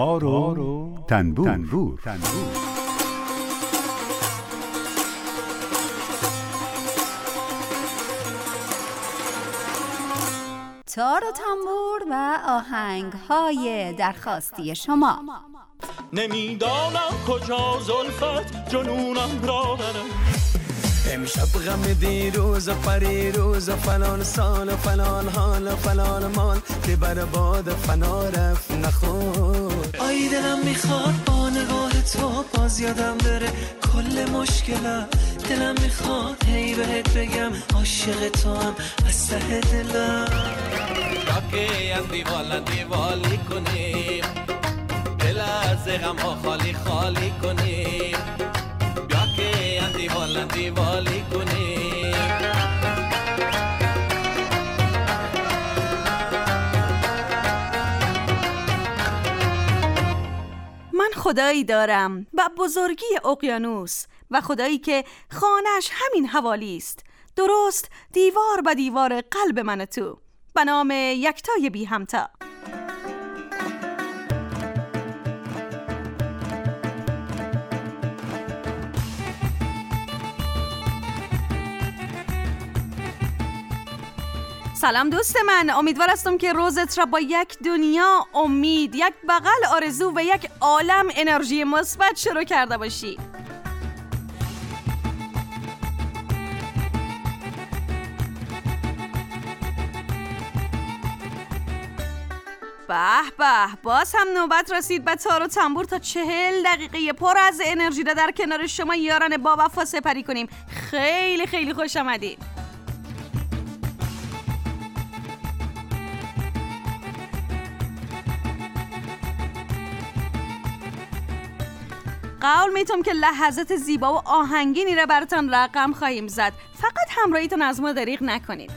تار و تنبور. تار و تنبور و آهنگ‌های درخواستی شما. نمیدانم کجا زلفت جنونم را برم، امشب غم دیروز و پریروز و فلان سال و فلان حال و فلان مال که بر باد فنا رفت نخور. آی دلم میخواد با نگاه تو باز یادم بره کل مشکلم، دلم میخواد هی بهت بگم عاشق تو هم از ته دلم. راکه از دیوالی کنیم، دل از غم ها خالی خالی کنیم، بیا که از دیوالی کنیم. من خدایی دارم و بزرگی اقیانوس و خدایی که خانه‌اش همین حوالی است، درست دیوار به دیوار قلب من و تو، به نام یکتای بی همتا. سلام دوست من، امیدوار هستم که روزت را با یک دنیا امید، یک بغل آرزو و یک عالم انرژی مثبت شروع کرده باشی. به به، باز هم نوبت رسید به تار و تنبور تا 40 دقیقه پر از انرژی را در کنار شما یاران با وفا سپری کنیم. خیلی خیلی خوش آمدید. قول میتونم که لحظات زیبا و آهنگینی را براتون رقم خواهیم زد، فقط همراهیتون از ما دریغ نکنید.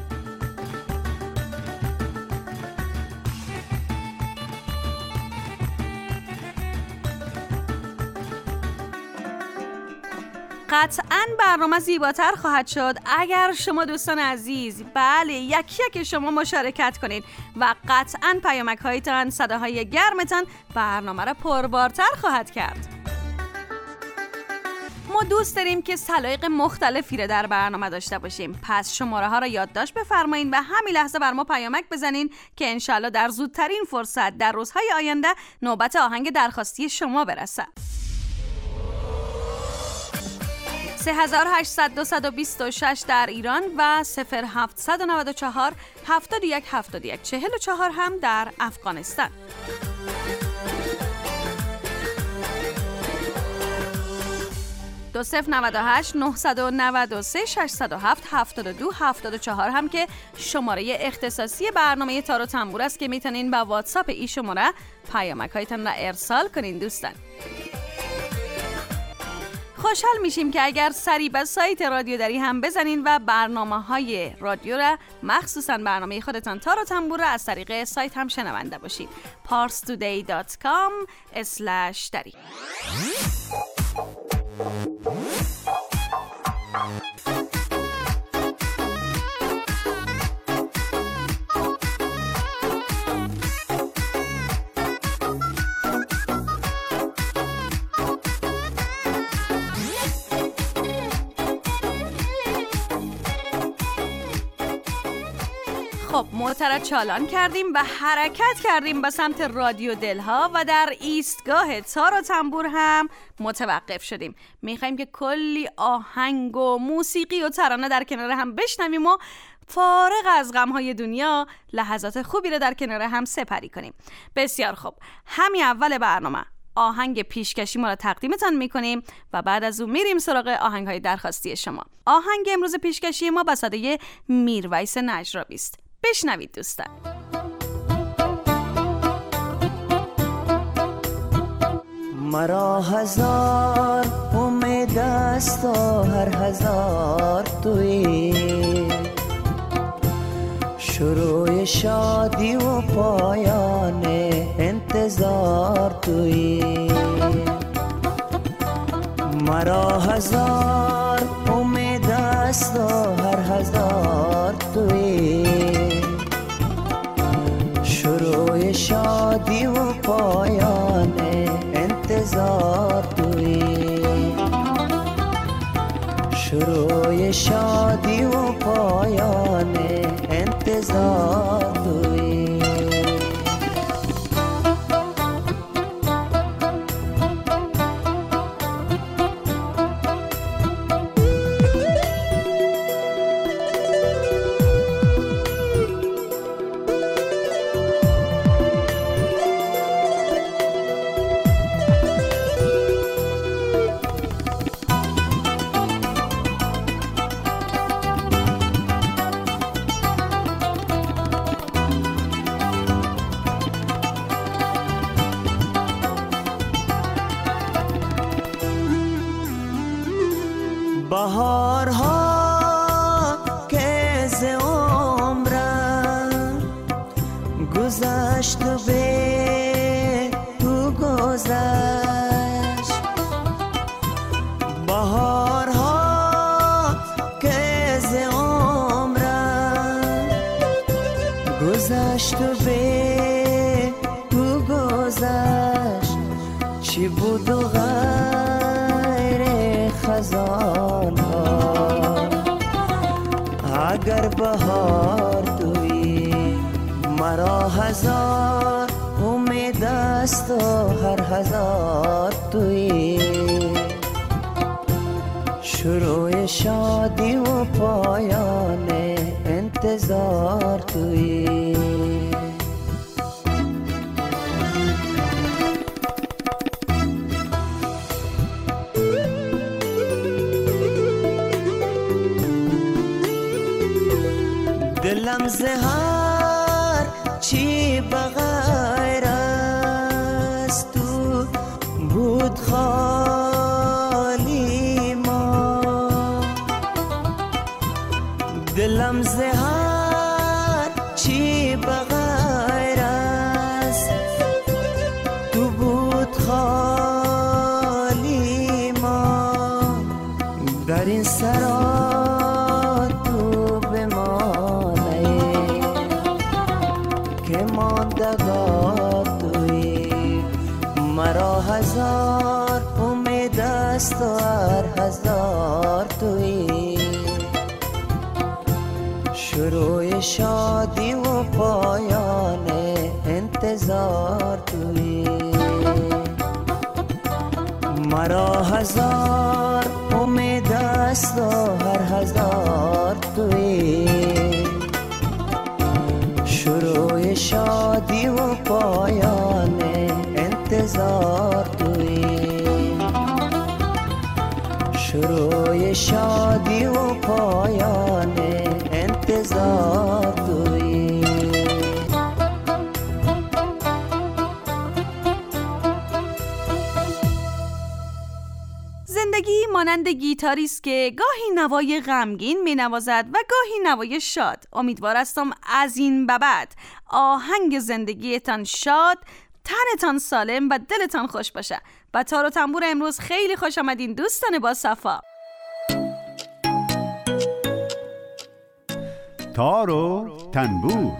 قطعاً برنامه زیباتر خواهد شد اگر شما دوستان عزیز یک شما مشارکت کنید و قطعاً پیامک هایتان، صداهای گرمتان برنامه را پربارتر خواهد کرد. ما دوست داریم که سلایق مختلفی را در برنامه داشته باشیم، پس شماره ها را یادداشت بفرمایید و همین لحظه بر ما پیامک بزنین که انشالله در زودترین فرصت در روزهای آینده نوبت آهنگ درخواستی شما برسه. 3800 در ایران و 0794 71 71 44 هم در افغانستان. 2098 993 607 72 74 هم که شماره اختصاصی برنامه تار و تنبور است که میتونین با واتساپ ای شماره پیامک هایتان را ارسال کنین دوستان. خوشحال میشیم که اگر سری به سایت رادیو دری هم بزنین و برنامه‌های رادیو را، مخصوصاً برنامه خودتان تار و تنبور را از طریق سایت هم شنونده باشید. parstoday.com/dari. خب معترض چالان کردیم و حرکت کردیم به سمت رادیو دلها و در ایستگاه تار و تنبور هم متوقف شدیم. میخوایم که کلی آهنگ و موسیقی و ترانه در کنار هم بشنویم و فارغ از غمهای دنیا لحظات خوبی رو در کنار هم سپری کنیم. بسیار خوب، همین اول برنامه آهنگ پیشکشی ما را تقدیمتان میکنیم و بعد از اون میریم سراغ آهنگهای درخواستی شما. آهنگ امروز پیشکشی ما به صدای میرویس نجرابی است. بشنوید دوستان. مرا هزار امید است و هر هزار تویی، شروع شادی و پایان انتظار تویی. مرا هزار امید است و هر هزار تویی، شروع شادی و پایان شروع شادی و پایان انتظار تویی. بهارها که از عمرم گذشت و به تو گذشت. بهارها که از عمرم گذشت و به تو گذشت. چی بود و غیر خزان ها اگر بهار تویی. مرا هزار امید است و هر هزار تویی. شروع شادی و پایان انتظار تویی. دلم زهر چی بغیر از تو بود خالی ما. دلم زهر چی بغیر از تو بود خالی ما. در این سرا مرا هزار امید است و هر هزار تویی. شروع شادی و پایان انتظار تویی. مرا هزار امید است و هر هزار تویی. شروع شادی و پایان انتظار تویی. شروع شادی و پایان انتظار تویی. زندگی مانند گیتاری است که گاهی نوای غمگین می‌نوازد و گاهی نوای شاد. امیدوار هستم از این به بعد آهنگ زندگیتان شاد، تنتان سالم و دلتان خوش باشه. با تار و تنبور امروز خیلی خوش آمدین دوستان با صفا. تار و تنبور.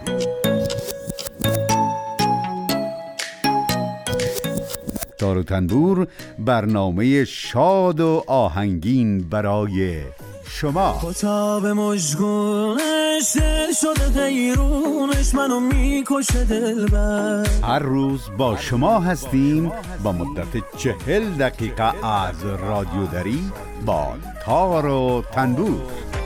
تار و تنبور برنامه شاد و آهنگین برای شما. کتاب مژگونش دل شده غیرونش منو میکشه دلبر. هر روز با شما هستیم با مدت 40 دقیقه از رادیو دری با تار و تنبور.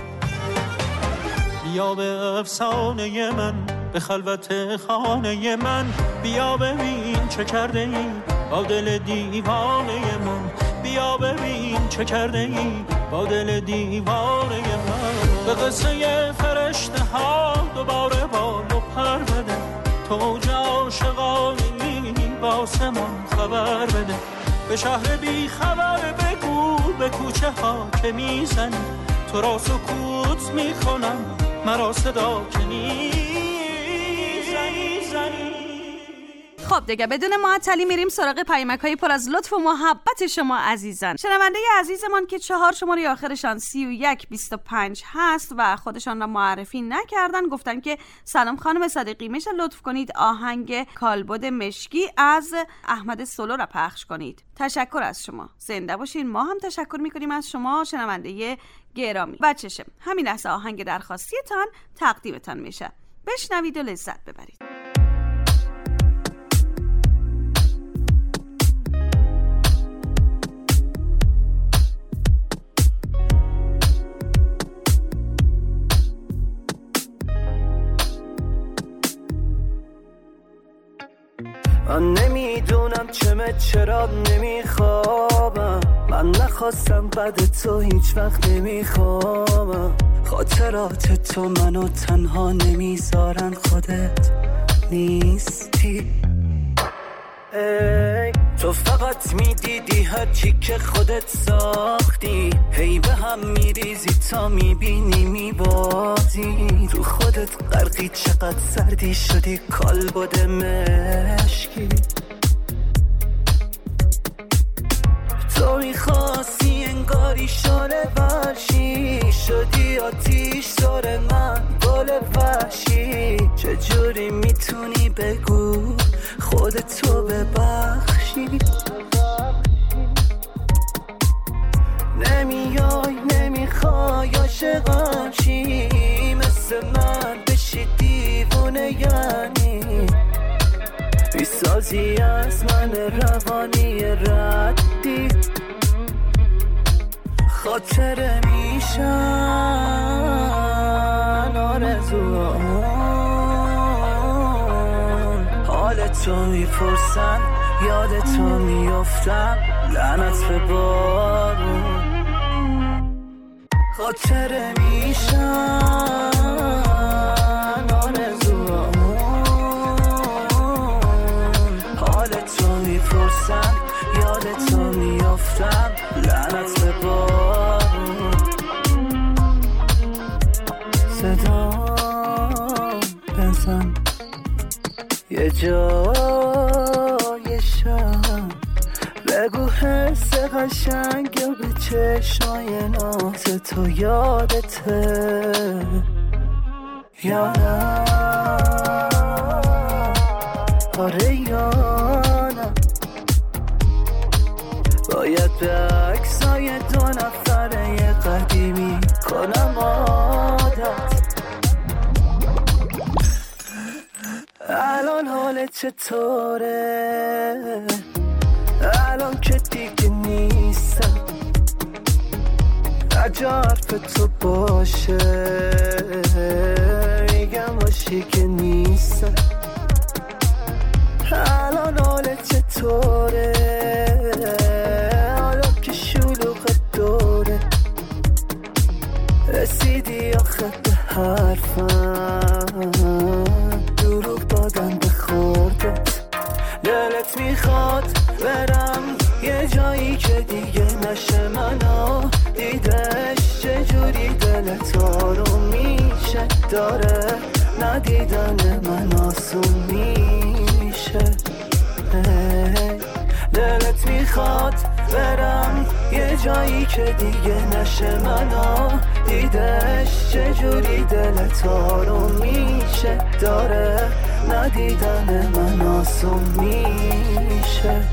بیا به افسانه من، به خلوت خانه من، بیا ببین چه کرده ای با دل دیوانه من. بیا ببین چه کرده ای با دل دیوانه من. به قصه فرشته ها دوباره بال و پر بده. تو اوج عاشقانی با سمان خبر بده. به شهر بی خبر بگو به کوچه ها که میزنی. تو را سکوت میکنم مرا صدا که نیزنی. خب دیگه بدون معطلی میریم سراغ پیامک‌های پر از لطف و محبت شما عزیزان. شنونده عزیزمان که 4 شماره آخرشان 3125 هست و خودشان را معرفی نکردن گفتن که سلام خانم صدیقی، میشه لطف کنید آهنگ کالبد مشکی از احمد سولو را پخش کنید. تشکر از شما، زنده باشین. ما هم تشکر میکنیم از شما شنونده گرامی و چشم. همین لحظه آهنگ درخواستیتان تقدیمتان میشه. بشنوید و لذت ببرید. من نمیدونم چرا نمیخوابم، من نخواستم بعد تو هیچ وقت نمیخوابم. خاطرات تو منو تنها نمیذارن، خودت نیستی. تو فقط میدیدی هرچی که خودت ساختی، هی به هم میریزی تا میبینی میبازی. تو خودت غرقی، چقدر سردی شدی، کالبد مشکی. تو میخواستی انگاری شانه ورشی، شدی آتیش سر من گل وحشی. چجوری میتونی بگو خودتو ببخشی؟ نمیای نمیخوای عاشقم شی، مثل من بشی دیوونه، یعنی بیسازی از من روانی ردی. خاطره میشن آرزوان، حالتو میپرسن یادتو میافتم، لعنت به بارون. خاطره میشن آرزوان، حالتو میپرسن یادتو میافتم، لعنت به بارون. صدا بزن یه جای شب، بگو حس قشنگ یا به چشمای ناز تو یادته یا نه؟ آره یا نه؟ باید به عکسای دو نفره قدیمی کنم عادت. الان حالت چطوره؟ الان که دیگه نیستم، عجب تو باشه میگم باشی که نیستم. الان حالت چطوره؟ حالا که شلوغ دوره، رسیدی آخه به حرفم، دروغ دادن به خوردت. دلت میخواد برم یه جایی که دیگه نشه منو دیدش، چجوری دلت آروم میشه، داره ندیدن من آسون میشه. دلت میخواد برم یه جایی که دیگه نشه منو دیدش، چجوری دلت آروم میشه، داره ندیدن من آسون میشه.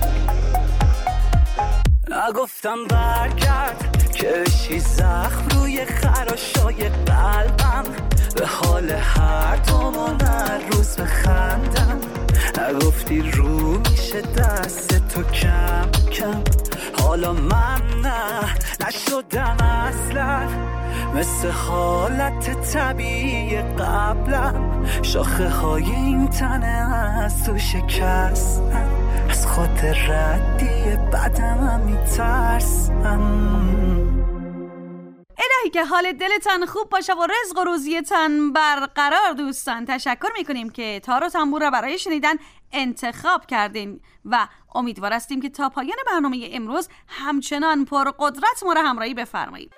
نگفتم برگرد که بشی زخم روی خراشای قلبم، به حال هر دومون هر روز بخندم. نگفتی رو میشه دست تو کم کم، حالا من نشدم اصلا مثل حالت طبیعی قبلم. شاخه های این تنه از تو شکستم، از خود ردی بدم هم میترسم. الهی که حال دلتان خوب باشه و رزق و روزیتان برقرار. دوستان تشکر میکنیم که تار و تنبور را برای شنیدن انتخاب کردین و امیدوار هستیم که تا پایان برنامه امروز همچنان پرقدرت ما را همراهی بفرمایید.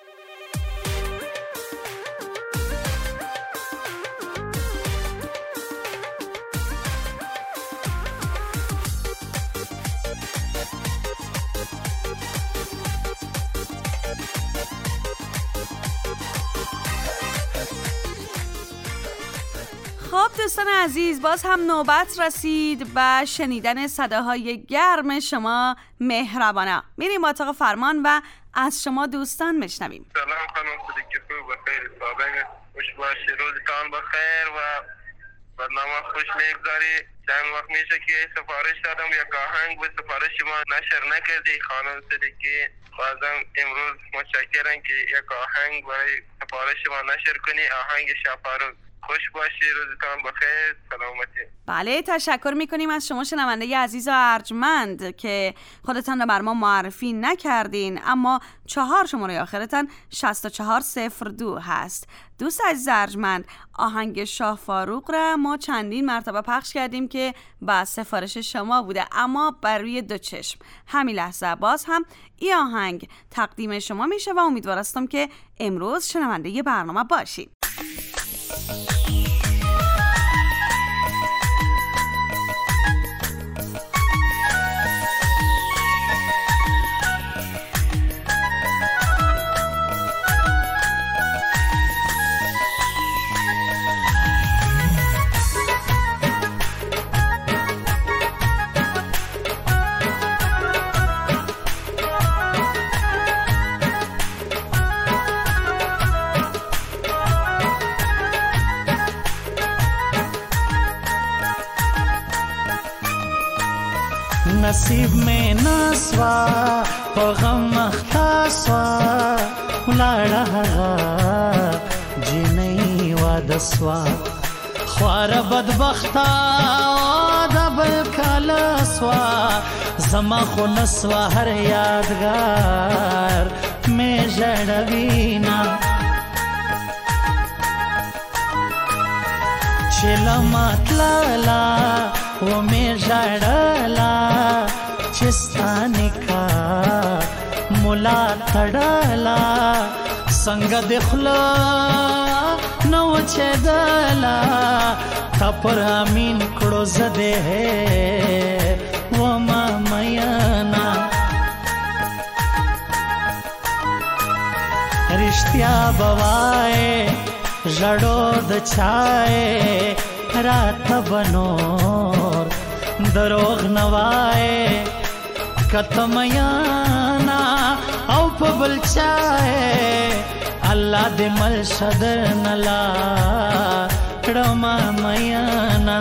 خب دوستان عزیز، باز هم نوبت رسید و شنیدن صداهای گرم شما مهربانا. میریم اتاق فرمان و از شما دوستان بشنویم. سلام خانم صدیقی، بخیر صبح خوش باشی، روزتان بخیر و برنامه خوش میگذاری. چند وقت میشه که سفارش دادم یک آهنگ به سفارش ما نشر نکردی خانم صدیقی. بازم امروز متشکرم که یک آهنگ برای سفارش ما نشر کنی، آهنگ شفاروق. خوش باشی، روزتان بخیر، سلامتی. بله تشکر میکنیم از شما شنونده عزیز و ارجمند که خودتان رو بر ما معرفی نکردین، اما 4 شماره آخرتان 6402 هست. دوست عزیز ارجمند، آهنگ شاه فاروق را ما چندین مرتبه پخش کردیم که با سفارش شما بوده، اما بر روی 2 چشم. همین لحظه باز هم این آهنگ تقدیم شما میشه و امیدوارستم که امروز شنونده برنامه باشید. نصیب میں نسوا پغم مختاسوا ولاړه هغه جنۍ وادسوا خوار بدبختا د بل کالسوا زما خو نسوا هر یادګار مې ژړوینا چلا ماتلا و مې ژړلا چستانی کا مولا تړلا څنګه دخلا نو چدلا تپر امین کړو زده و ما میانا رښتیا بوای ژړو د چای رات بنور دروغ نوای کتم یانا او په بل چای الله دې مل شدر نلا کړما میانا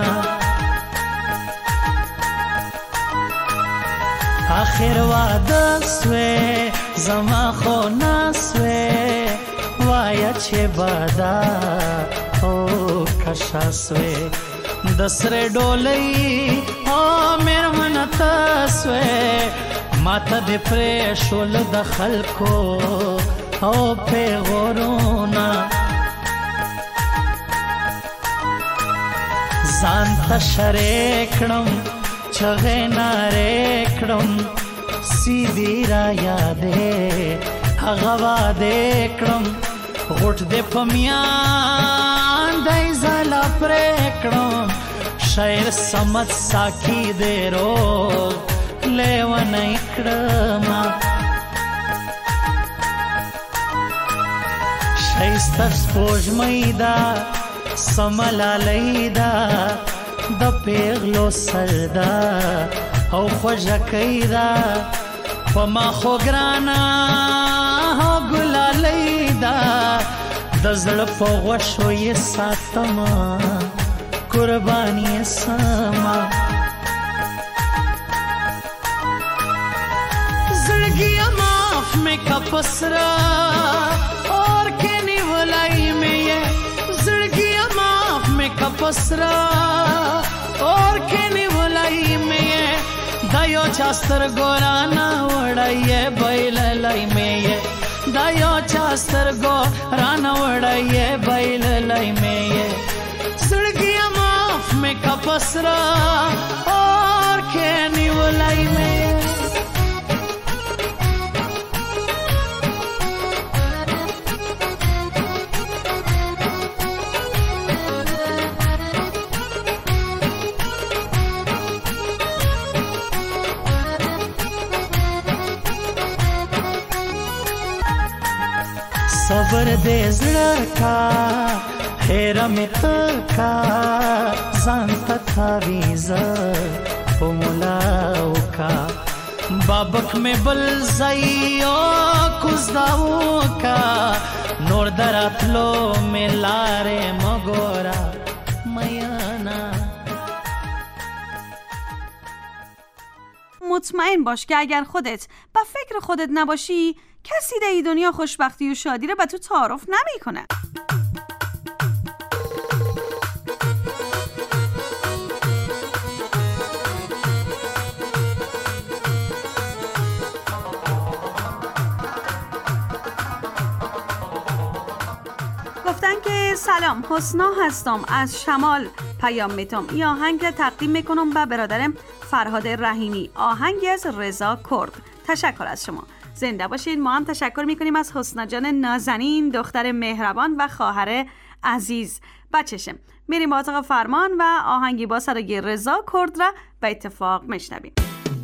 آخر واده سوې زما خو نسوې وایا چې بادا او کشا سوې دسره ډولۍ او مېرمن تاسوې ماته دې پرې شول د خلکو او پیغورونه ځان ته شرې کړم چغې نارې کړم سیدي را یادې هغه وادې کړم غوټ دې په میان دی زالا پرې کړم شاعر سمت ساکی دې روغ لیونی کړم شایسته سپوږمۍ ده سملالی ده د پیغلو سر ده او خوږکۍ ده په ما خو ګرانه ګلالی ده د زړه په غوښو یې ساتمه قرباني یې سمه زړګیه معاف مې کا پسره اور کې نیولی مې یې زړګیه معاف مې کا پسره اور کې نیولی مې یې دا یو چا سترګو رانه وړی یې بایللی مې یې دا یو چا سترګو رانه وړی یې بایللی مې یې زړګیه معاف مې کا پسره اور کې نیولی مې یې صبر دې زړه کا هیر مې کا ځان ته تعویذ په مولاو کا بابک می بل زیا کزداو کا نور در اتلو می لاره مگورا میانا. مطمئن باش که اگر خودت با فکر خودت نباشی کسی در این دنیا خوشبختی و شادی رو به تو تعارف نمیکنه. گفتن که سلام، حسنا هستم از شمال پیام میتم. این آهنگ را تقدیم میکنم به برادرم فرهاد رحیمی، آهنگی از رضا کرد. تشکر از شما، زنده باشین. ما هم تشکر میکنیم از حسنا جان نازنین، دختر مهربان و خواهر عزیز بچشم. میریم با اتاق فرمان و آهنگی با صدای رضا کرد را به اتفاق میشنویم.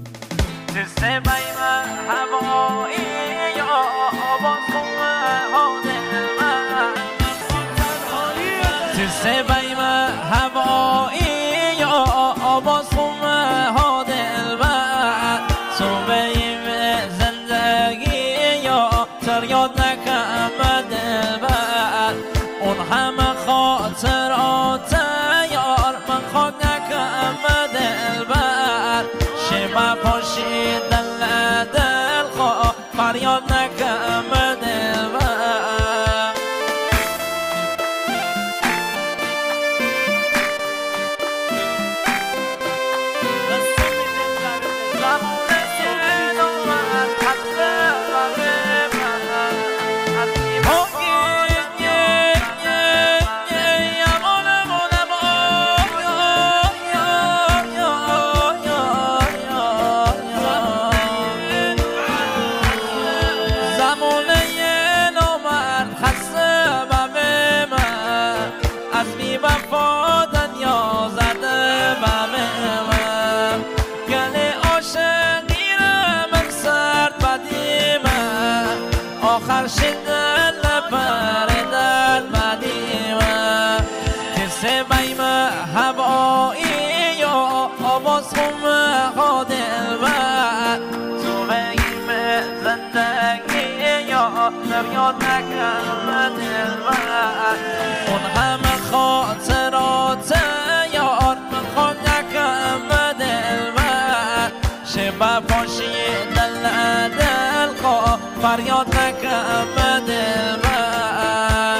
سبایم هوایی یا آواز خون ها دلبر صبحیم زندگی یا تریاد نکم دلبر اون همه خاطرات یار من خاک نکم دلبر شما پاشی دل خواه فریاد نکم دلبر یاد نکرم دلبر اون همه خاطرات یاد من خود نکرم دلبر شب پاشی دل خواه فریاد نکرم دلبر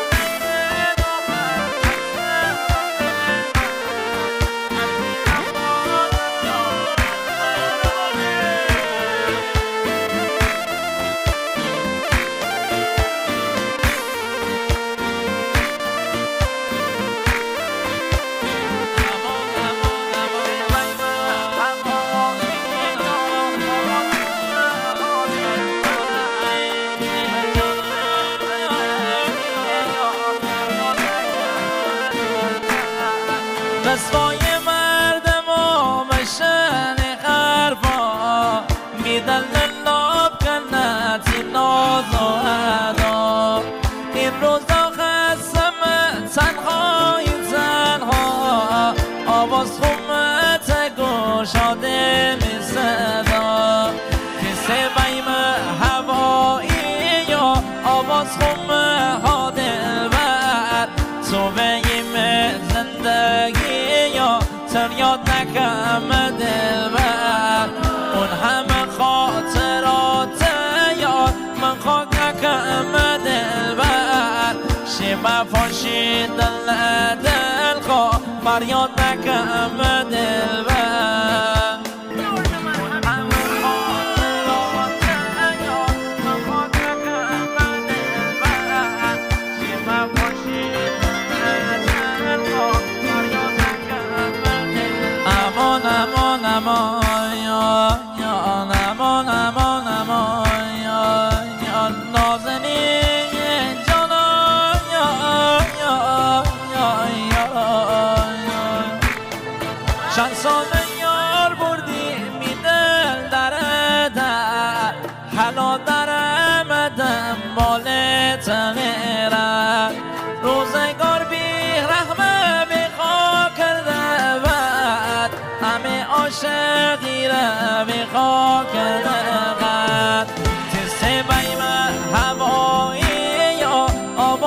رسوای مردم و مشن خرفا میدن لب کنتی ناز و ادا این روزا خسم تنهای تنها آواز خمت گشاده می صدا کسی بیم هوایی یا آواز خمه ها دلبر تو بیم زندگی یاد نکم دلبر اون همه خاطرات یاد من خاک نکم دلبر شب پاشی دل خواه فریاد نکم دلبر چند ساله یار بردی می دل در حالا درمدم بال تغییرم روزگار بی رحمه بی خواه کرده بد همه عاشقی را بی خواه کرده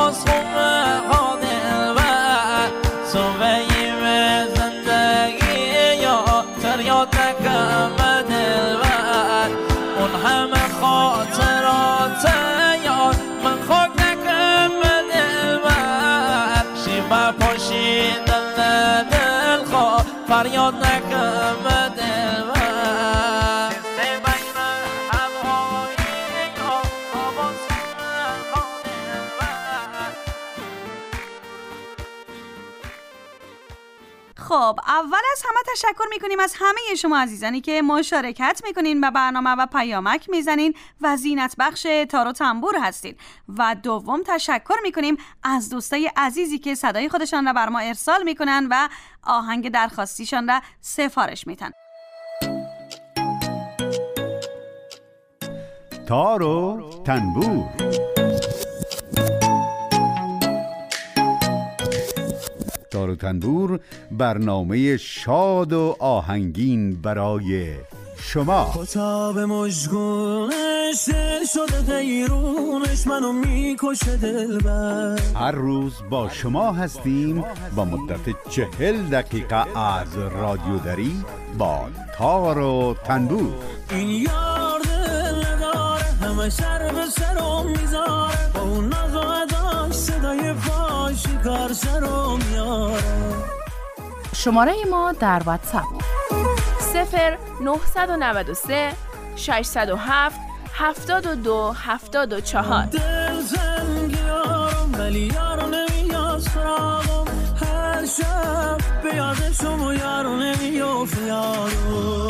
باز خوبه ها دلبر صبحیم زندگی یا تریاد نکم دلبر اون همه خاطرات یاد من خاک نکم دلبر شیبه پاشیدن دل خواه فریاد نکم دلبر خب اول از همه تشکر میکنیم از همه شما عزیزانی که مشارکت میکنین و برنامه و پیامک میزنین و زینت بخش تار و تنبور هستین و دوم تشکر میکنیم از دوستای عزیزی که صدای خودشان را بر ما ارسال میکنن و آهنگ درخواستیشان را سفارش میدن. تار و تنبور. تار و تنبور برنامه شاد و آهنگین برای شما. کتاب مشگونش دل شده غیرونش منو میکشه دلبر. هر روز با شما هستیم با مدت 40 دقیقه از رادیودری با تار و تنبور. این یار دل نداره همه سر به سرم میذاره با اون ناز و اداش صدای فاشی کار سرم میاره. شماره ما در واتساپ 0993 607 72 74. دل زنگیارم ولی یارو نمیاد سراغم هر شب به یادشم و یارو نمیافت یارو.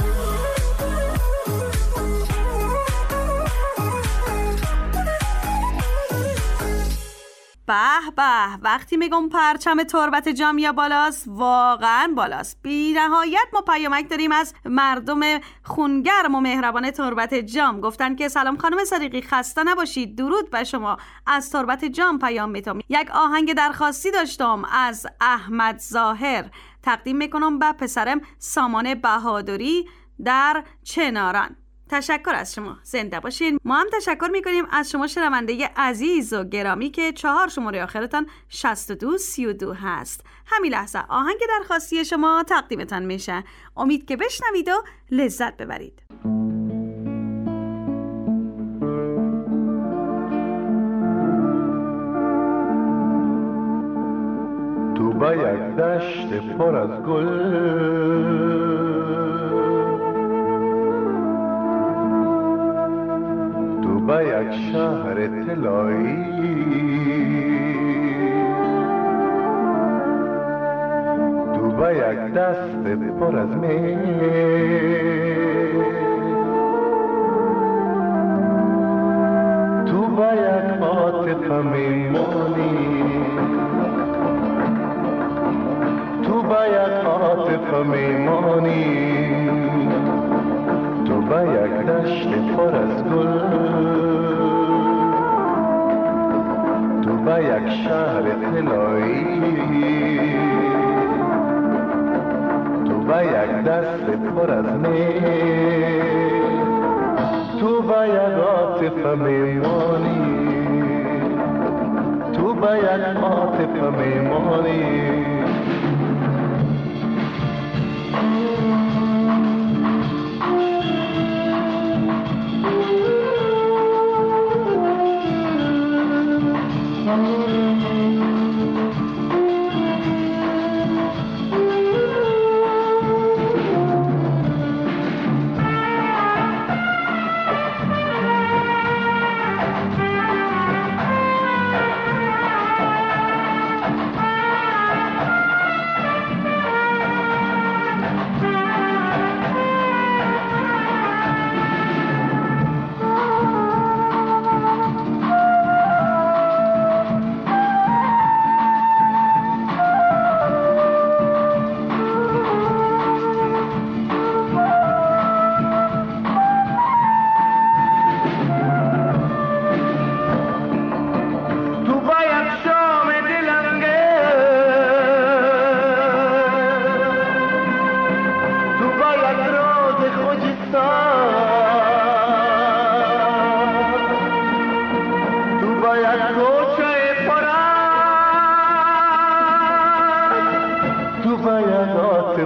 به به وقتی میگم پرچم تربت جامیا بالاست واقعا بالاست. بی نهایت ما پیامک داریم از مردم خونگرم و مهربان تربت جام. گفتن که سلام خانم صدیقی خسته نباشید، درود بر شما، از تربت جام پیام میتونم. یک آهنگ درخواستی داشتم از احمد ظاهر تقدیم میکنم به پسرم سامان بهادری در چناران. تشکر از شما، زنده باشین. ما هم تشکر میکنیم از شما شنونده عزیز و گرامی که 4 شماره آخرتان 6232 هست. همین لحظه آهنگ درخواستی شما تقدیمتان میشه. امید که بشنوید و لذت ببرید. تو با یک دشت پر از گل با یک شهر طلایی تو با یک دست پر از می تو با یک عاطفه میمانی تو با یک عاطفه میمانی تو با یک دشت پر از گل تو با یک شهر طلایی تو با یک دست پر از می تو با یک عاطفه میمانی تو با یک عاطفه میمانی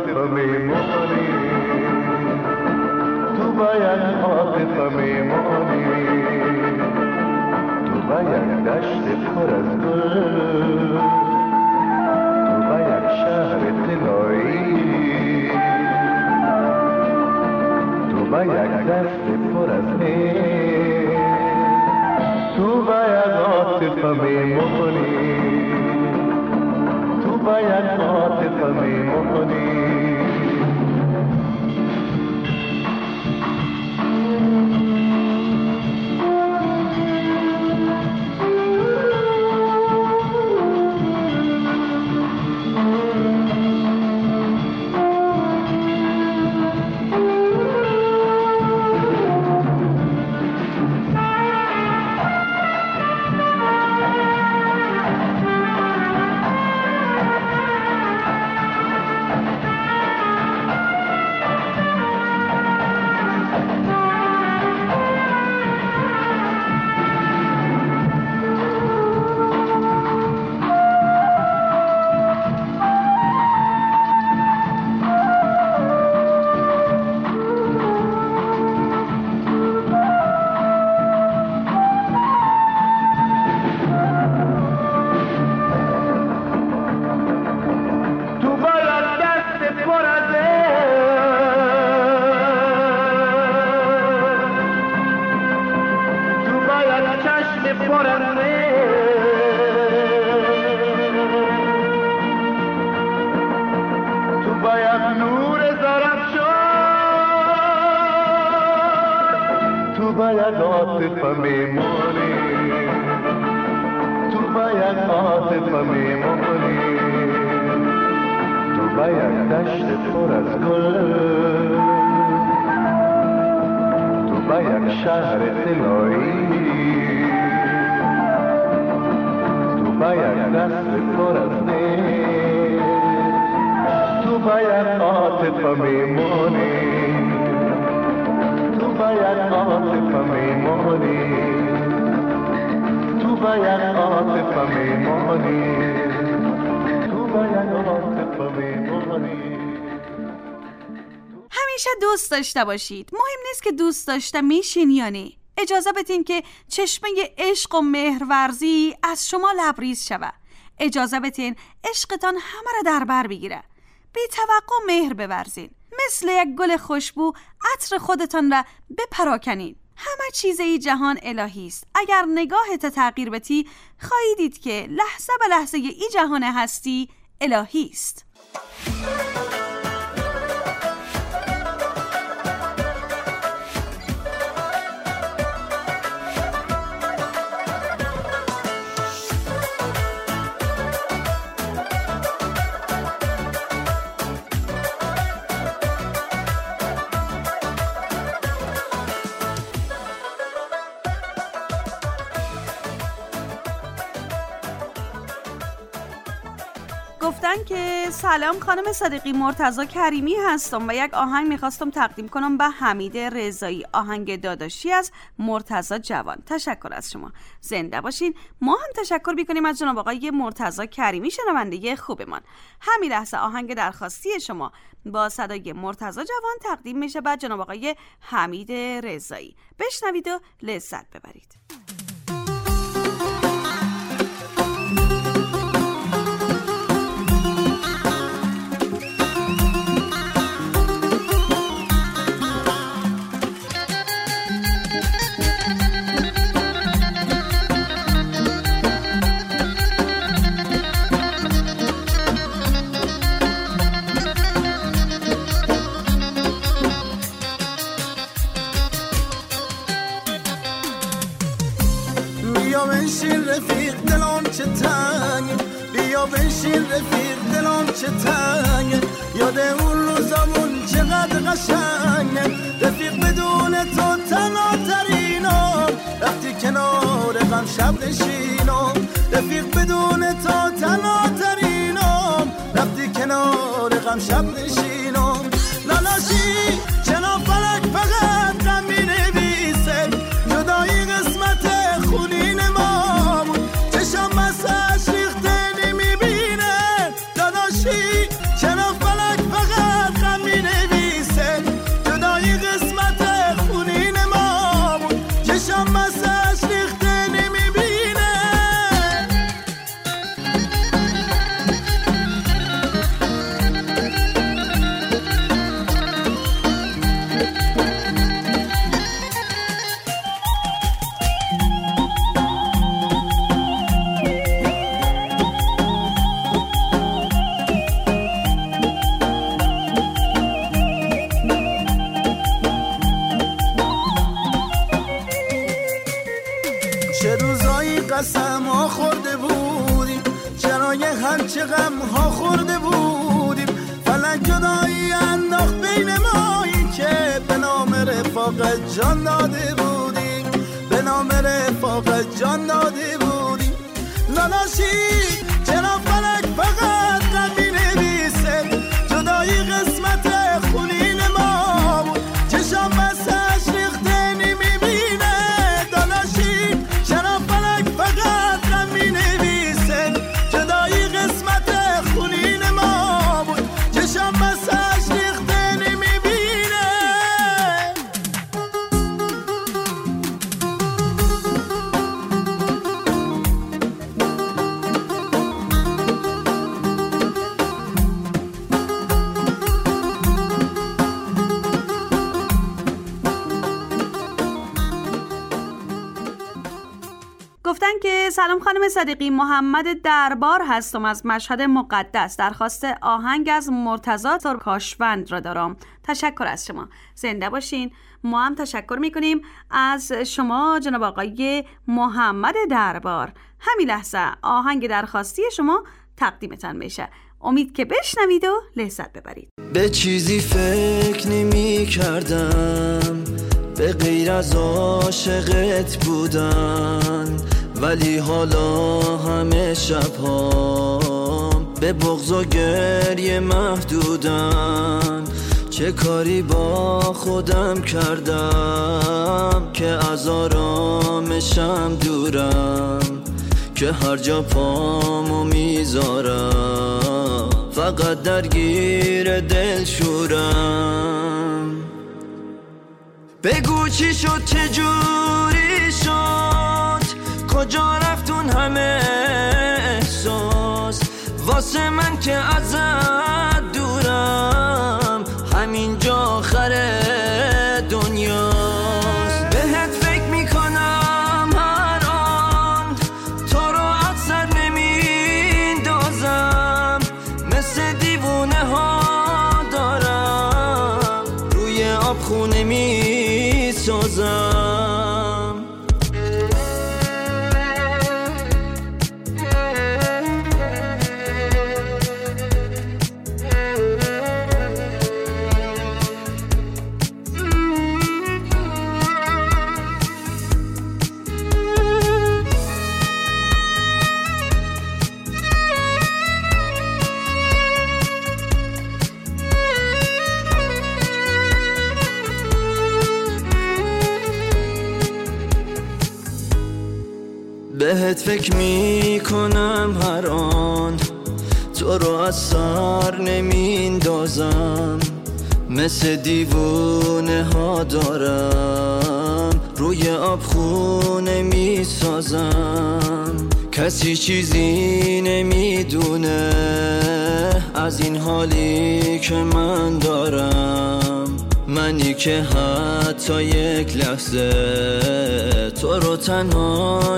عاطفه میمانی، تو باید عاطفه میمانی، تو باید دشت پر از گل، تو باید شهر طلایی، تو باید دست پر از نیل، تو باید عاطفه میمانی، تو باید عاطفه میمانی. همیشه دوست داشته باشید. مهم نیست که دوست داشته میشین یا نه. اجازه بدین که چشمه عشق و مهرورزی از شما لبریز شود. اجازه بدین عشقتان همه را در بر بگیره. بی توقع مهر بورزین. مثل یک گل خوشبو عطر خودتان را بپراکنین. همه چیزی جهان الهی است. اگر نگاهت تغییر بدی خواهی دید که لحظه به لحظه ای جهان هستی الهی است. گفتن که سلام خانم صدیقی، مرتضی کریمی هستم و یک آهنگ میخواستم تقدیم کنم به حمید رضایی. آهنگ داداشی از مرتضی جوان. تشکر از شما، زنده باشین. ما هم تشکر میکنیم از جناب آقای مرتضی کریمی، شنونده خوبمان. همین لحظه آهنگ درخواستی شما با صدای مرتضی جوان تقدیم میشه به جناب آقای حمید رضایی. بشنوید و لذت ببرید. رفیق دلم چه تنگ، بیا بنشین رفیق دلم چه تنگ، یاد اون روزامون چقدر قشنگ، رفیق بدون تو تنها ترینم، وقتی کنار غم شب نشینم، رفیق بدون تو تنها ترینم، وقتی کنار غم شب نشینم، لالاشی چنا فلک فقط غم می نویسه، جدایی قسمت خونین ما بود، چشم مساش ریخته نمی بینه، داداشی چنا فلک فقط جدای هرچه غم ها خورده بودیم، فلک جدایی انداخت بین مایی که به نام رفاقت جان داده بودیم، به نام رفاقت جان داده بودیم. لالاشی چرا فلک فقط غمی نویسه، جدایی قسمت خونین ما بود، چشم بسش ریخته نمیبینه. دالاشی چرا فلک فقط غمی نویسه، جدایی قسمت خونین ما بود، چشم بسش ریخته نمیبینه. گفتن که سلام خانم صدیقی، محمد دربار هستم از مشهد مقدس، درخواست آهنگ از مرتضی ترکاشوند را دارم. تشکر از شما، زنده باشین. ما هم تشکر میکنیم از شما جناب آقای محمد دربار. همین لحظه آهنگ درخواستی شما تقدیمتان بشه، امید که بشنوید و لذت ببرید. به چیزی فکر نمی کردم به غیر از عاشقت بودن، ولی حالا همه شب‌هام به بغض و گریه محدودن. چه کاری با خودم کردم که از آرامشم دورم، که هر جا پامو میذارم فقط درگیر دل شورم. بگو چی شد، چه جوری شد، کجا رفتون همه احساس، واسه من که ازت دورم همینجا آخر دنیاست. بهت فکر میکنم هر آن، تو رو از سر نمیندازم، مثل دیوونه ها دارم روی آب خونه میسازم. بهت فکر میکنم هر آن، تو رو از سر نمیندازم، مثل دیوونه ها دارم روی آب خونه میسازم. کسی چیزی نمیدونه از این حالی که من دارم، منی که حتی یک لحظه تو رو تنها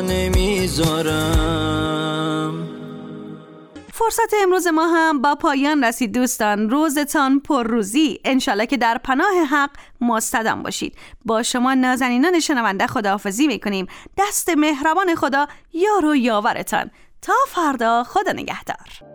نمیذارم. فرصت امروز ما هم با پایان رسید دوستان. روزتان پر روزی، انشالله که در پناه حق مستدام باشید. با شما نازنینان شنونده خداحافظی میکنیم. دست مهربان خدا یار و یاورتان. تا فردا، خدا نگهدار.